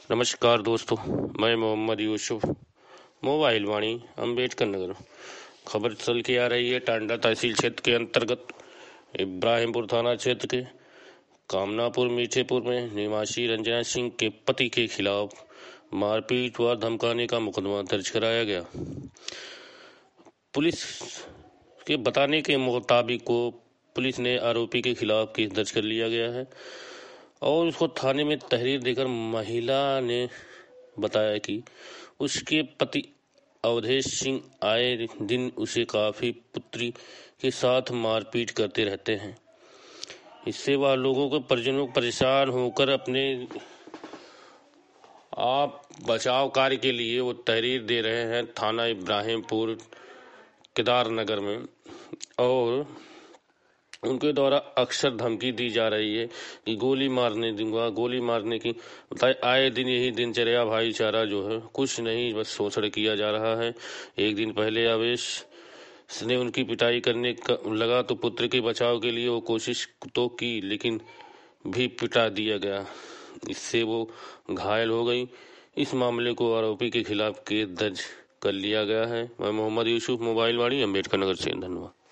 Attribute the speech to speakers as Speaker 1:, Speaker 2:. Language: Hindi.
Speaker 1: नमस्कार दोस्तों, मैं मोहम्मद यूसुफ, मोबाइल वाणी, अम्बेडकर नगर। खबर चल के आ रही है टांडा तहसील क्षेत्र के अंतर्गत इब्राहिमपुर थाना क्षेत्र के कामनापुर मीठेपुर में निवासी रंजना सिंह के पति के खिलाफ मारपीट व धमकाने का मुकदमा दर्ज कराया गया। पुलिस के बताने के मुताबिक पुलिस ने आरोपी के खिलाफ केस दर्ज कर लिया गया है और उसको थाने में तहरीर देकर महिला ने बताया कि उसके पति अवधेश सिंह आए दिन उसे काफी पुत्री के साथ मारपीट करते रहते हैं। इससे वह लोगों को परिजनों को परेशान होकर अपने आप बचाव कार्य के लिए वो तहरीर दे रहे हैं थाना इब्राहिमपुर केदारनगर में, और उनके द्वारा अक्सर धमकी दी जा रही है कि गोली मारने दूंगा, गोली मारने की आए दिन यही दिनचर्या भाईचारा जो है कुछ नहीं, बस शोषण किया जा रहा है। एक दिन पहले अवधेश ने उनकी पिटाई करने का लगा तो पुत्र के बचाव के लिए वो कोशिश तो की, लेकिन भी पिटा दिया गया। इससे वो घायल हो गई। इस मामले को आरोपी के खिलाफ केस दर्ज कर लिया गया है। मैं मोहम्मद यूसुफ, मोबाइल वाणी, अम्बेडकर नगर से। धन्यवाद।